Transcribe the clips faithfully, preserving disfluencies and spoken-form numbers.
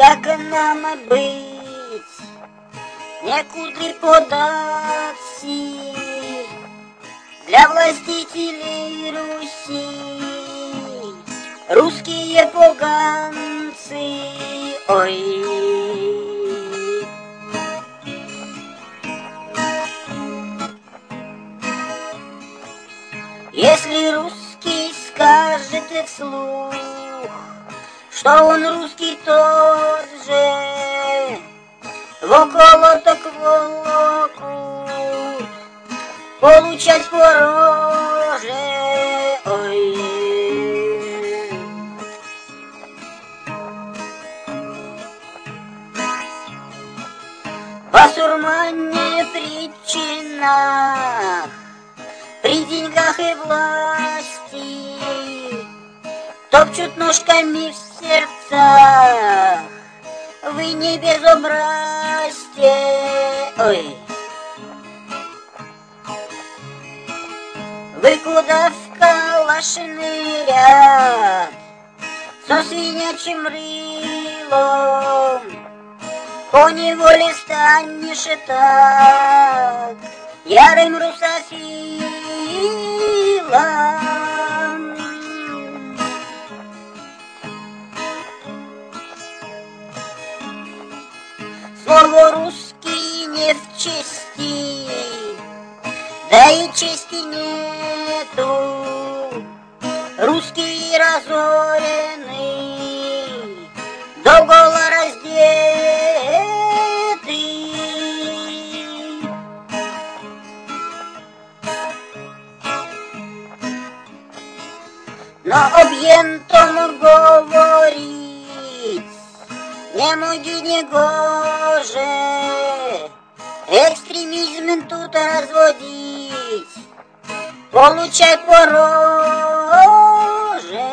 как нам быть, некуда податься для властителей Руси, русские поганцы, ой. Если русский скажет вслух, что он русский тот же, в околоток волокут, получать по роже, ой. Басурмане причинах, при деньгах и власти, топчут ножками в сердцах, вы не безобразьте, ой. Вы куда в калашный ряд со свинячьим рылом, поневоле станешь и так ярым русофилом. Слово русский не в чести, да и чести нету. Русские разорены, до гола раздеты. Но объентом говорить не моги не гоже, экстремизм тут разводить, получай по роже.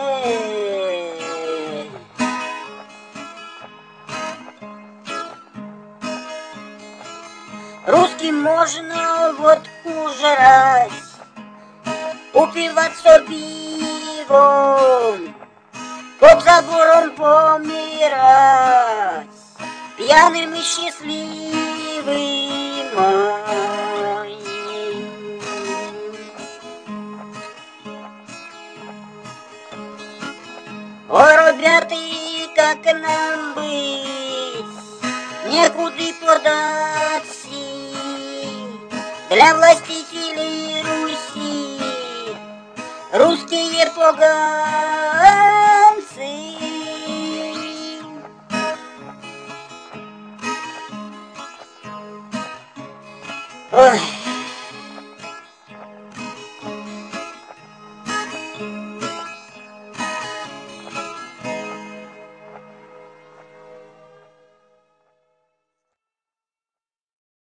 Русским можно водку жрать, упиваться пивом, под забором помирать, пьяным и счастливым, ой. Ой, ребята, как нам быть, некуда податься для властителей Руси, русские поганцы. Ой.